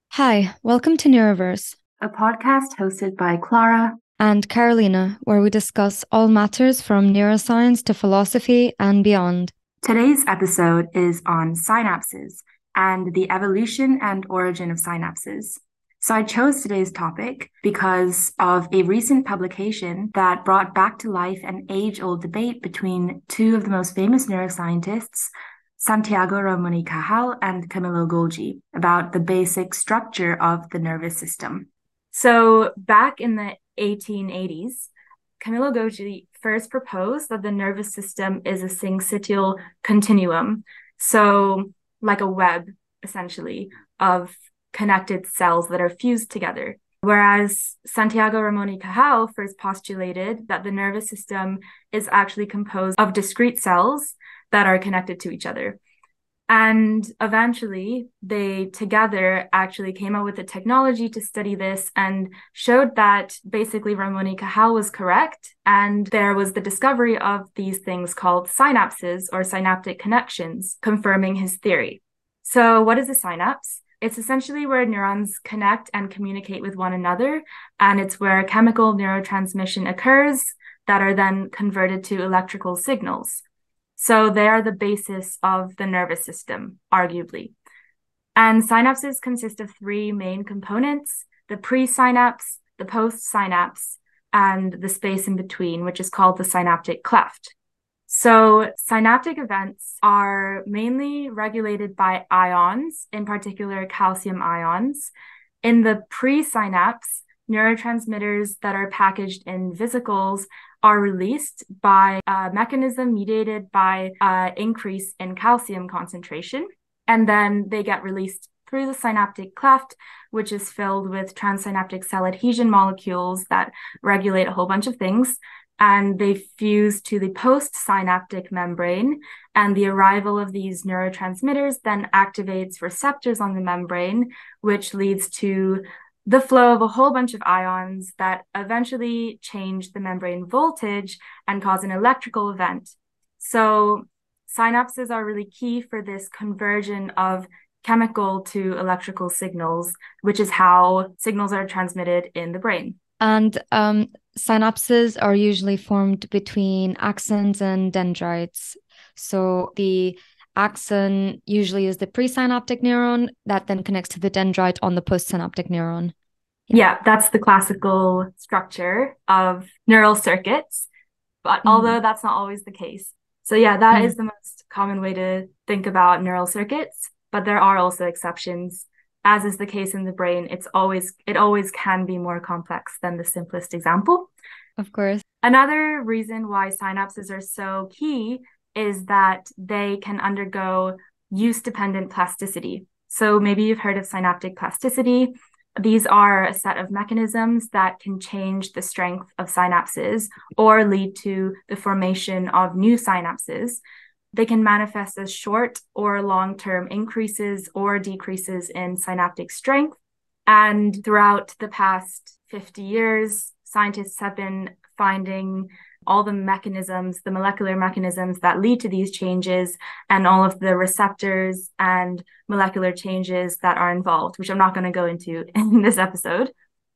Hi, welcome to Neuroverse a podcast hosted by Clara and Carolina, where we discuss all matters from neuroscience to philosophy and beyond. Today's episode is on synapses and the evolution and origin of synapses. So I chose today's topic because of a recent publication that brought back to life an age-old debate between two of the most famous neuroscientists, Santiago Ramon y Cajal and Camillo Golgi, about the basic structure of the nervous system. So back in the 1880s, Camillo Golgi first proposed that the nervous system is a syncytial continuum. So, like a web, essentially, of connected cells that are fused together. Whereas Santiago Ramon y Cajal first postulated that the nervous system is actually composed of discrete cells that are connected to each other. And eventually, they together actually came up with a technology to study this and showed that basically Ramon y Cajal was correct. And there was the discovery of these things called synapses or synaptic connections, confirming his theory. So, what is a synapse? It's essentially where neurons connect and communicate with one another, and it's where chemical neurotransmission occurs that are then converted to electrical signals. So they are the basis of the nervous system, arguably. And synapses consist of three main components: the presynapse, the postsynapse, and the space in between, which is called the synaptic cleft. So synaptic events are mainly regulated by ions, in particular calcium ions. In the presynapse, neurotransmitters that are packaged in vesicles are released by a mechanism mediated by increase in calcium concentration. And then they get released through the synaptic cleft, which is filled with transsynaptic cell adhesion molecules that regulate a whole bunch of things. And they fuse to the postsynaptic membrane. And the arrival of these neurotransmitters then activates receptors on the membrane, which leads to the flow of a whole bunch of ions that eventually change the membrane voltage and cause an electrical event. So synapses are really key for this conversion of chemical to electrical signals, which is how signals are transmitted in the brain. And synapses are usually formed between axons and dendrites. So the axon usually is the presynaptic neuron that then connects to the dendrite on the postsynaptic neuron. Yeah, that's the classical structure of neural circuits, but although that's not always the case. So yeah, that is the most common way to think about neural circuits, but there are also exceptions. As is the case in the brain, it always can be more complex than the simplest example. Of course. Another reason why synapses are so key is that they can undergo use-dependent plasticity. So maybe you've heard of synaptic plasticity. These are a set of mechanisms that can change the strength of synapses or lead to the formation of new synapses. They can manifest as short or long-term increases or decreases in synaptic strength. And throughout the past 50 years, scientists have been finding all the mechanisms, the molecular mechanisms that lead to these changes, and all of the receptors and molecular changes that are involved, which I'm not going to go into in this episode.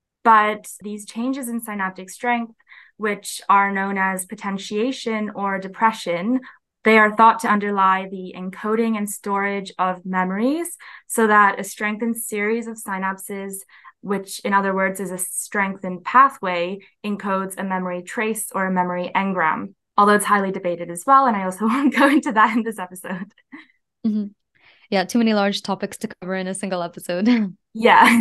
But these changes in synaptic strength, which are known as potentiation or depression, they are thought to underlie the encoding and storage of memories so that a strengthened series of synapses, which in other words is a strengthened pathway, encodes a memory trace or a memory engram, although it's highly debated as well. And I also won't go into that in this episode. Mm-hmm. Yeah, too many large topics to cover in a single episode. Yeah.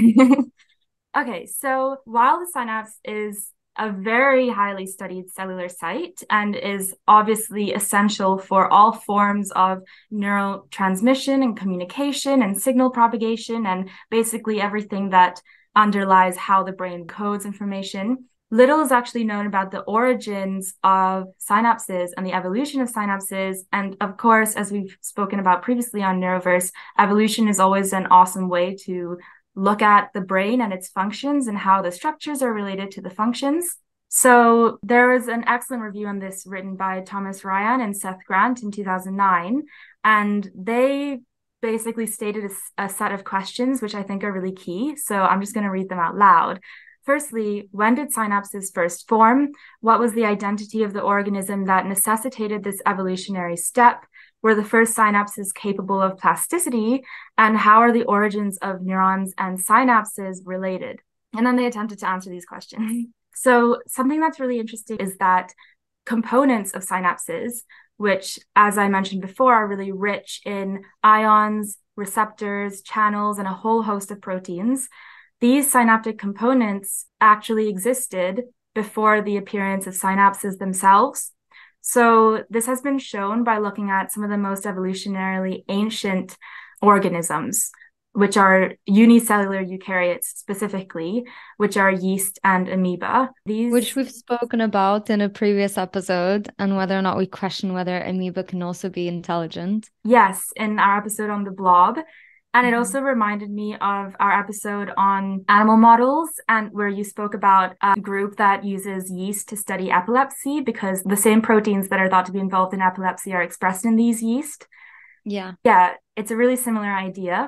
Okay, so while the synapse is a very highly studied cellular site and is obviously essential for all forms of neural transmission and communication and signal propagation and basically everything that underlies how the brain codes information, little is actually known about the origins of synapses and the evolution of synapses. And of course, as we've spoken about previously on Neuroverse, evolution is always an awesome way to look at the brain and its functions and how the structures are related to the functions. So there was an excellent review on this written by Thomas Ryan and Seth Grant in 2009, and they basically stated a set of questions, which I think are really key. So I'm just going to read them out loud. Firstly, when did synapses first form? What was the identity of the organism that necessitated this evolutionary step? Were the first synapses capable of plasticity? And how are the origins of neurons and synapses related? And then they attempted to answer these questions. So something that's really interesting is that components of synapses, which, as I mentioned before, are really rich in ions, receptors, channels, and a whole host of proteins, these synaptic components actually existed before the appearance of synapses themselves. So this has been shown by looking at some of the most evolutionarily ancient organisms, which are unicellular eukaryotes specifically, which are yeast and amoeba. Which we've spoken about in a previous episode, and whether or not we question whether amoeba can also be intelligent. Yes, in our episode on the blob. And it also reminded me of our episode on animal models, and where you spoke about a group that uses yeast to study epilepsy because the same proteins that are thought to be involved in epilepsy are expressed in these yeast. Yeah, it's a really similar idea.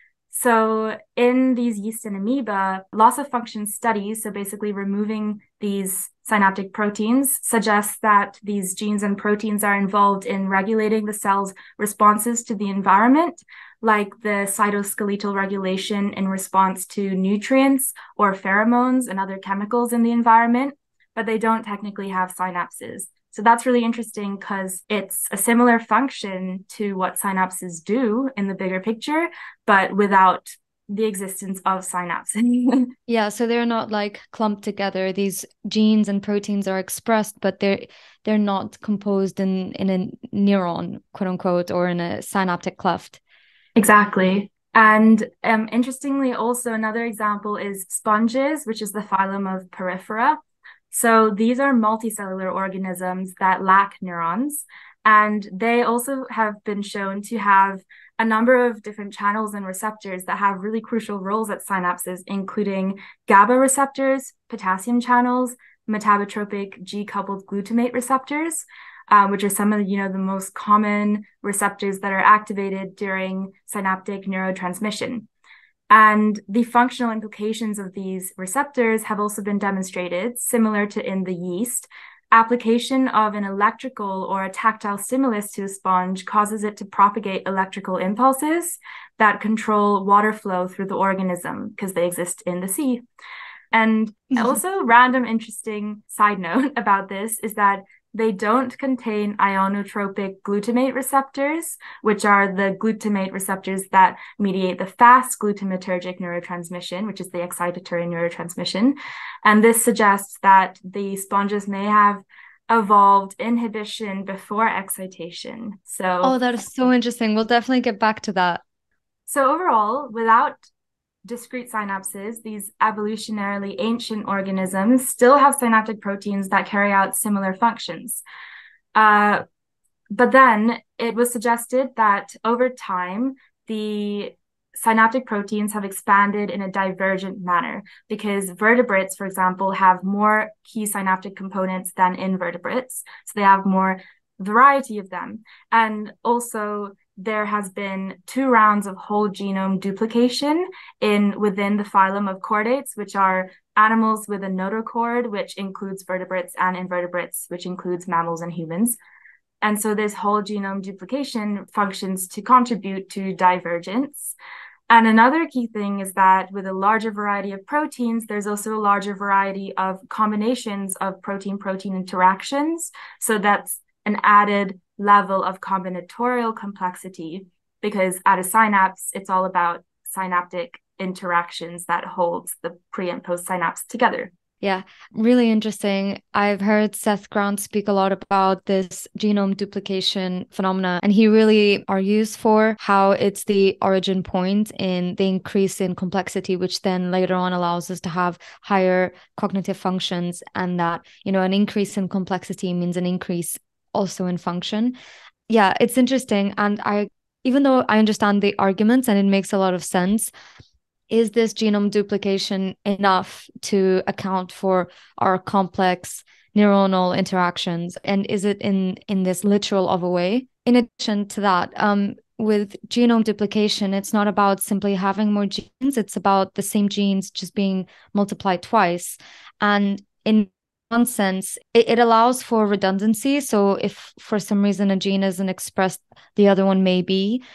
So in these yeast and amoeba, loss of function studies, so basically removing these synaptic proteins, suggests that these genes and proteins are involved in regulating the cell's responses to the environment, like the cytoskeletal regulation in response to nutrients or pheromones and other chemicals in the environment, but they don't technically have synapses. So that's really interesting because it's a similar function to what synapses do in the bigger picture, but without the existence of synapses. Yeah, so they're not like clumped together. These genes and proteins are expressed, but they're not composed in a neuron, quote unquote, or in a synaptic cleft. Exactly. And interestingly, also another example is sponges, which is the phylum of Porifera. So these are multicellular organisms that lack neurons, and they also have been shown to have a number of different channels and receptors that have really crucial roles at synapses, including GABA receptors, potassium channels, metabotropic G-coupled glutamate receptors, which are some of the most common receptors that are activated during synaptic neurotransmission. And the functional implications of these receptors have also been demonstrated, similar to in the yeast. Application of an electrical or a tactile stimulus to a sponge causes it to propagate electrical impulses that control water flow through the organism because they exist in the sea. And also, random interesting side note about this is that they don't contain ionotropic glutamate receptors, which are the glutamate receptors that mediate the fast glutamatergic neurotransmission, which is the excitatory neurotransmission. And this suggests that the sponges may have evolved inhibition before excitation. Oh, that is so interesting. We'll definitely get back to that. So overall, without discrete synapses, these evolutionarily ancient organisms still have synaptic proteins that carry out similar functions. But then it was suggested that over time, the synaptic proteins have expanded in a divergent manner because vertebrates, for example, have more key synaptic components than invertebrates. So they have more variety of them. And also, there has been 2 rounds of whole genome duplication within the phylum of chordates, which are animals with a notochord, which includes vertebrates, and invertebrates, which includes mammals and humans. And so this whole genome duplication functions to contribute to divergence. And another key thing is that with a larger variety of proteins, there's also a larger variety of combinations of protein-protein interactions. So that's an added level of combinatorial complexity, because at a synapse, it's all about synaptic interactions that holds the pre and post synapse together. Yeah, really interesting. I've heard Seth Grant speak a lot about this genome duplication phenomena, and he really argues for how it's the origin point in the increase in complexity, which then later on allows us to have higher cognitive functions, and that, an increase in complexity means an increase also in function. Yeah, it's interesting. And even though I understand the arguments and it makes a lot of sense, is this genome duplication enough to account for our complex neuronal interactions? And is it in this literal of a way? In addition to that, with genome duplication, it's not about simply having more genes, it's about the same genes just being multiplied twice. And in one sense, it allows for redundancy. So if for some reason a gene isn't expressed, the other one may be.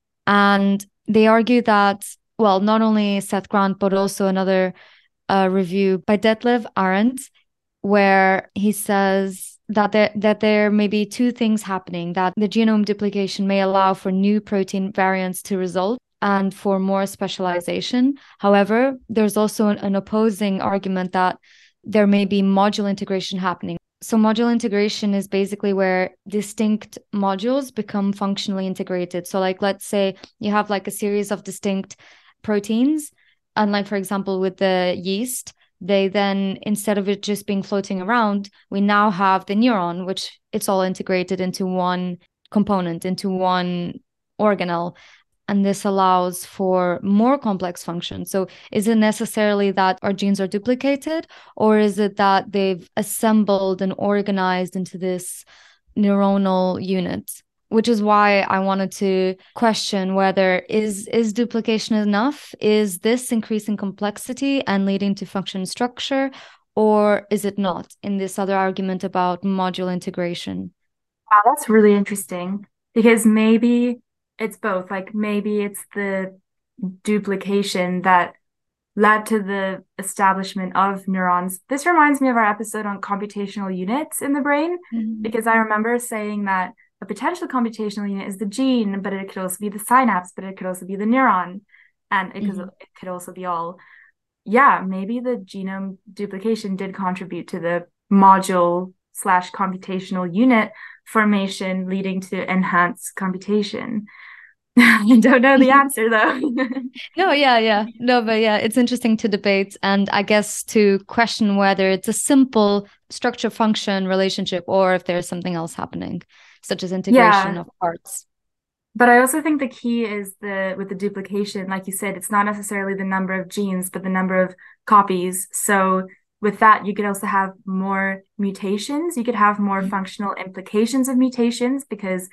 And they argue that, well, not only Seth Grant, but also another review by Detlef Arendt, where he says that there may be two things happening, that the genome duplication may allow for new protein variants to result and for more specialization. However, there's also an opposing argument that there may be module integration happening. So module integration is basically where distinct modules become functionally integrated. So like, let's say you have like a series of distinct proteins, and like, for example, with the yeast, they then, instead of it just being floating around, we now have the neuron, which it's all integrated into one component, into one organelle. And this allows for more complex functions. So is it necessarily that our genes are duplicated, or is it that they've assembled and organized into this neuronal unit? Which is why I wanted to question whether is duplication enough? Is this increasing complexity and leading to function structure, or is it not, in this other argument about module integration? Wow, that's really interesting, because maybe it's both. Like maybe it's the duplication that led to the establishment of neurons. This reminds me of our episode on computational units in the brain, because I remember saying that a potential computational unit is the gene, but it could also be the synapse, but it could also be the neuron, and it could also be all. Yeah, maybe the genome duplication did contribute to the module slash computational unit formation, leading to enhanced computation. I don't know the answer though. No, yeah. No, but yeah, it's interesting to debate, and I guess to question whether it's a simple structure function relationship or if there's something else happening, such as integration of parts. But I also think the key is with the duplication, like you said, it's not necessarily the number of genes, but the number of copies. So with that, you could also have more mutations. You could have more functional implications of mutations, because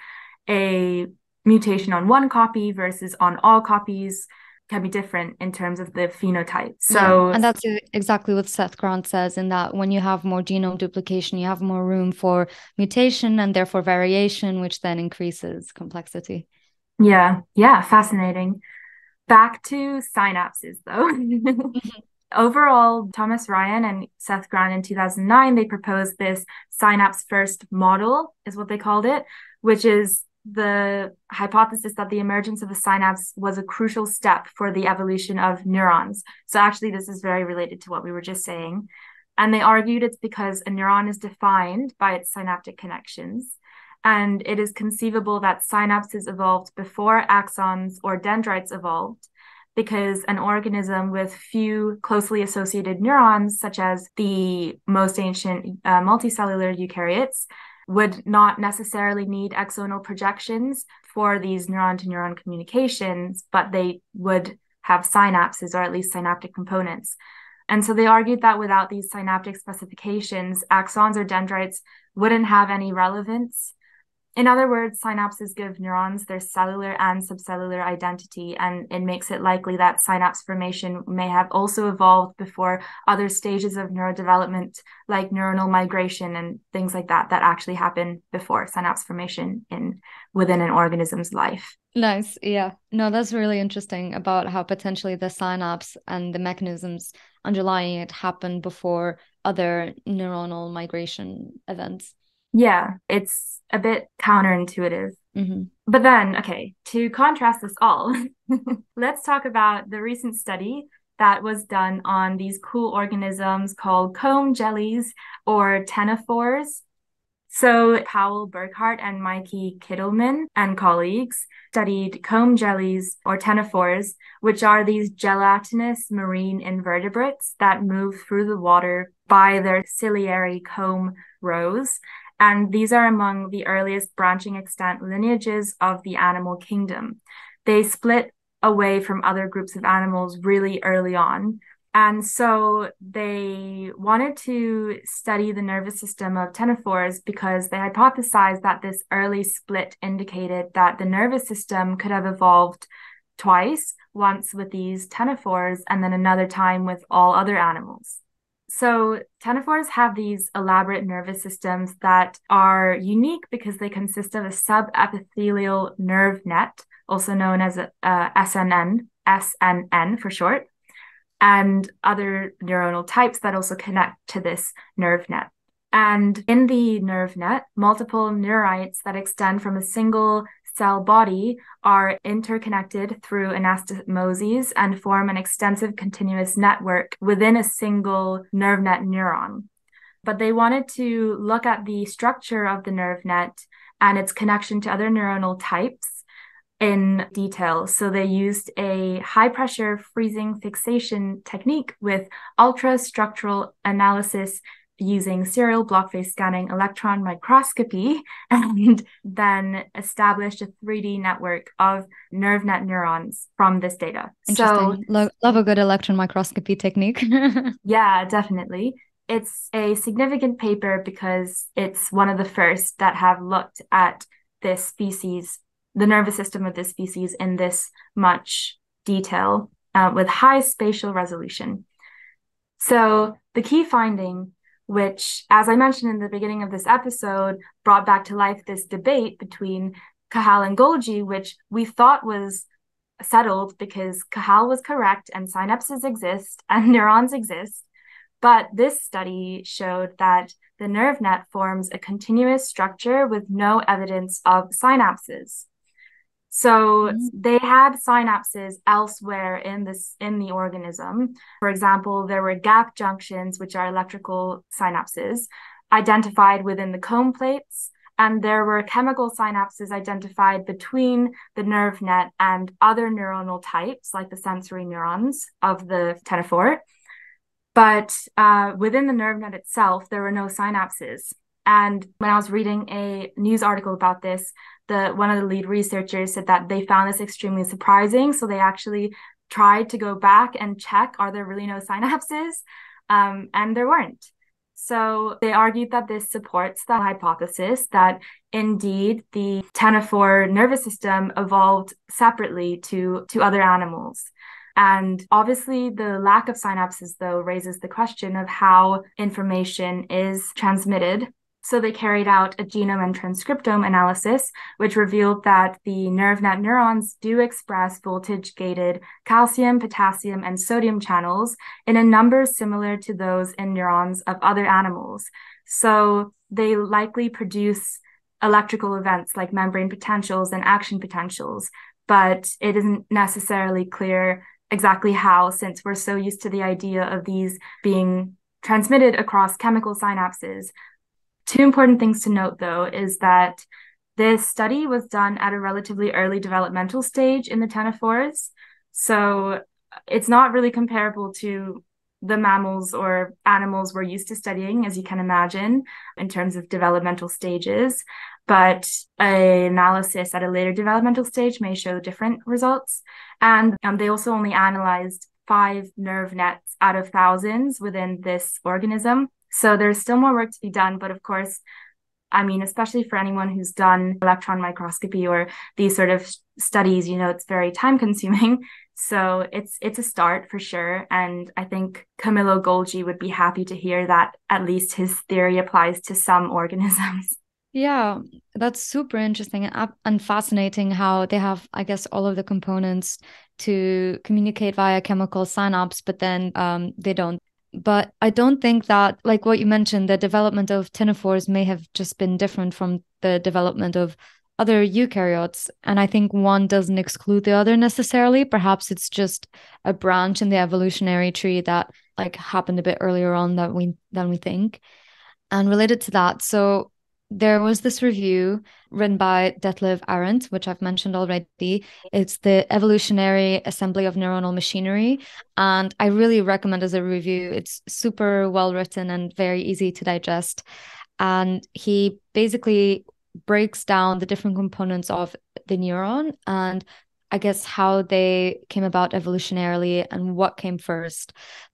a mutation on one copy versus on all copies can be different in terms of the phenotype. So, and that's exactly what Seth Grant says, in that when you have more genome duplication, you have more room for mutation and therefore variation, which then increases complexity. Yeah, fascinating. Back to synapses, though. Overall, Thomas Ryan and Seth Grant in 2009, they proposed this synapse first model, is what they called it, which is the hypothesis that the emergence of a synapse was a crucial step for the evolution of neurons. So actually, this is very related to what we were just saying. And they argued it's because a neuron is defined by its synaptic connections. And it is conceivable that synapses evolved before axons or dendrites evolved, because an organism with few closely associated neurons, such as the most ancient multicellular eukaryotes, would not necessarily need axonal projections for these neuron-to-neuron communications, but they would have synapses, or at least synaptic components. And so they argued that without these synaptic specifications, axons or dendrites wouldn't have any relevance. In other words, synapses give neurons their cellular and subcellular identity, and it makes it likely that synapse formation may have also evolved before other stages of neurodevelopment, like neuronal migration and things like that actually happen before synapse formation within an organism's life. Nice. Yeah. No, that's really interesting about how potentially the synapse and the mechanisms underlying it happen before other neuronal migration events. Yeah, it's a bit counterintuitive. But then, okay, to contrast this all, let's talk about the recent study that was done on these cool organisms called comb jellies, or ctenophores. So Powell Burkhardt and Mikey Kittleman and colleagues studied comb jellies, or ctenophores, which are these gelatinous marine invertebrates that move through the water by their ciliary comb rows. And these are among the earliest branching extant lineages of the animal kingdom. They split away from other groups of animals really early on. And so they wanted to study the nervous system of ctenophores because they hypothesized that this early split indicated that the nervous system could have evolved twice, once with these ctenophores and then another time with all other animals. So ctenophores have these elaborate nervous systems that are unique because they consist of a subepithelial nerve net, also known as a, SNN for short, and other neuronal types that also connect to this nerve net. And in the nerve net, multiple neurites that extend from a single cell body are interconnected through anastomoses and form an extensive continuous network within a single nerve net neuron. But they wanted to look at the structure of the nerve net and its connection to other neuronal types in detail. So they used a high pressure freezing fixation technique with ultrastructural analysis using serial block phase scanning electron microscopy, and then established a 3D network of nerve net neurons from this data. Interesting. Love a good electron microscopy technique. Yeah, definitely. It's a significant paper because it's one of the first that have looked at this species, the nervous system of this species, in this much detail with high spatial resolution. So the key finding, which, as I mentioned in the beginning of this episode, brought back to life this debate between Cahal and Golgi, which we thought was settled because Cahal was correct and synapses exist and neurons exist. But this study showed that the nerve net forms a continuous structure with no evidence of synapses. So they had synapses elsewhere in the organism. For example, there were gap junctions, which are electrical synapses, identified within the comb plates, and there were chemical synapses identified between the nerve net and other neuronal types, like the sensory neurons of the ctenophore. But within the nerve net itself, there were no synapses. And when I was reading a news article about this, one of the lead researchers said that they found this extremely surprising. So they actually tried to go back and check, are there really no synapses? And there weren't. So they argued that this supports the hypothesis that indeed the ctenophore nervous system evolved separately to other animals. And obviously, the lack of synapses, though, raises the question of how information is transmitted. So they carried out a genome and transcriptome analysis, which revealed that the nerve net neurons do express voltage-gated calcium, potassium, and sodium channels in a number similar to those in neurons of other animals. So they likely produce electrical events like membrane potentials and action potentials, but it isn't necessarily clear exactly how, since we're so used to the idea of these being transmitted across chemical synapses. Two important things to note, though, is that this study was done at a relatively early developmental stage in the ctenophores. So it's not really comparable to the mammals or animals we're used to studying, as you can imagine, in terms of developmental stages. But an analysis at a later developmental stage may show different results. And they also only analyzed 5 nerve nets out of thousands within this organism. So there's still more work to be done. But of course, I mean, especially for anyone who's done electron microscopy or these sort of studies, it's very time consuming. So it's a start for sure. And I think Camillo Golgi would be happy to hear that at least his theory applies to some organisms. Yeah, that's super interesting and fascinating how they have, I guess, all of the components to communicate via chemical synapse, but then they don't. But I don't think that, like what you mentioned, the development of ctenophores may have just been different from the development of other eukaryotes. And I think one doesn't exclude the other necessarily. Perhaps it's just a branch in the evolutionary tree that like happened a bit earlier on than we think. And related to that, so there was this review written by Detlev Arendt, which I've mentioned already. It's the Evolutionary Assembly of Neuronal Machinery. And I really recommend as a review. It's super well written and very easy to digest. And he basically breaks down the different components of the neuron and I guess how they came about evolutionarily and what came first.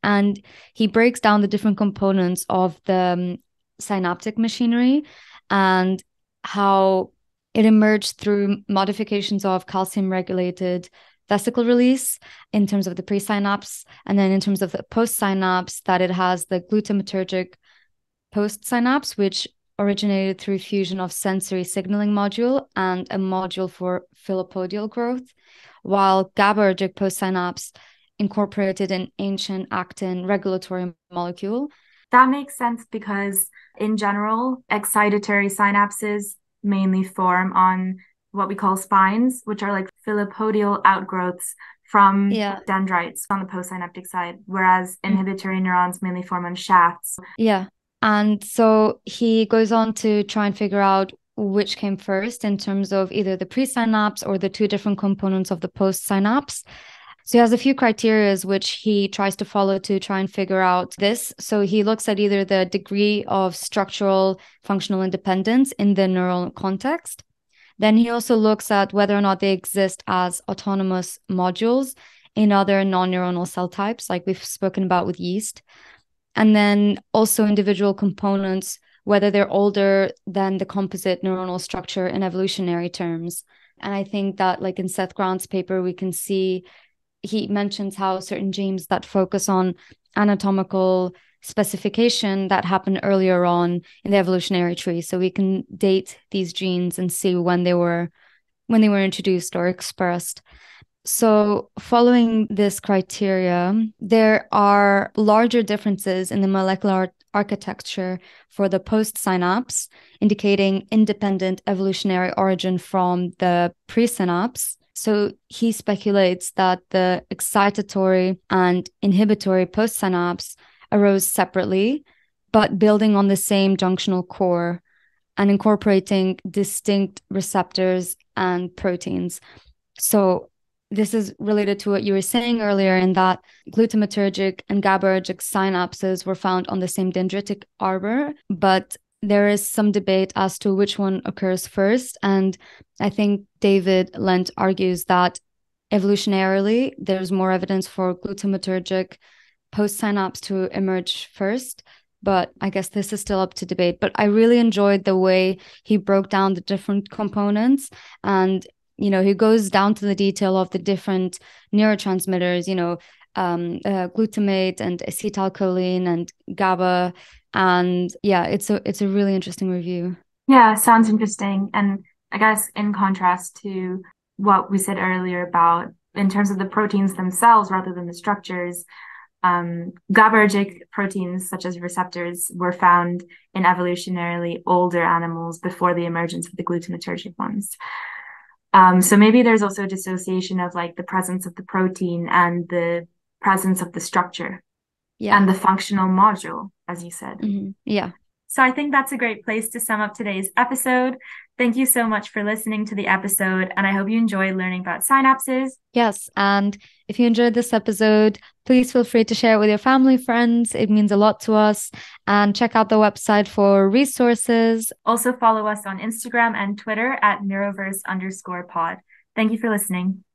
And he breaks down the different components of the synaptic machinery and how it emerged through modifications of calcium-regulated vesicle release in terms of the presynapse, and then in terms of the postsynapse, that it has the glutamatergic postsynapse, which originated through fusion of sensory signaling module and a module for filopodial growth, while GABAergic postsynapse incorporated an ancient actin regulatory molecule. That makes sense because in general, excitatory synapses mainly form on what we call spines, which are like filopodial outgrowths from dendrites on the postsynaptic side, whereas inhibitory neurons mainly form on shafts. Yeah. And so he goes on to try and figure out which came first in terms of either the presynapse or the two different components of the postsynapse. So he has a few criteria which he tries to follow to try and figure out this. So he looks at either the degree of structural functional independence in the neural context. Then he also looks at whether or not they exist as autonomous modules in other non-neuronal cell types, like we've spoken about with yeast. And then also individual components, whether they're older than the composite neuronal structure in evolutionary terms. And I think that, like in Seth Grant's paper, we can see he mentions how certain genes that focus on anatomical specification that happened earlier on in the evolutionary tree. So we can date these genes and see when they were introduced or expressed. So following this criteria, there are larger differences in the molecular architecture for the postsynapse, indicating independent evolutionary origin from the presynapse. So he speculates that the excitatory and inhibitory postsynapse arose separately, but building on the same junctional core and incorporating distinct receptors and proteins. So this is related to what you were saying earlier, in that glutamatergic and GABAergic synapses were found on the same dendritic arbor, but there is some debate as to which one occurs first. And I think David Lent argues that evolutionarily, there's more evidence for glutamatergic postsynapse to emerge first. But I guess this is still up to debate. But I really enjoyed the way he broke down the different components, and he goes down to the detail of the different neurotransmitters, glutamate and acetylcholine and GABA. And yeah, it's a really interesting review. Yeah, sounds interesting. And I guess in contrast to what we said earlier about in terms of the proteins themselves rather than the structures, GABAergic proteins such as receptors were found in evolutionarily older animals before the emergence of the glutamatergic ones. So maybe there's also a dissociation of like the presence of the protein and the presence of the structure and the functional module, as you said. Mm-hmm. Yeah. So I think that's a great place to sum up today's episode. Thank you so much for listening to the episode, and I hope you enjoyed learning about synapses. Yes, and if you enjoyed this episode, please feel free to share it with your family, friends. It means a lot to us. And check out the website for resources. Also follow us on Instagram and Twitter at Neuroverse_pod. Thank you for listening.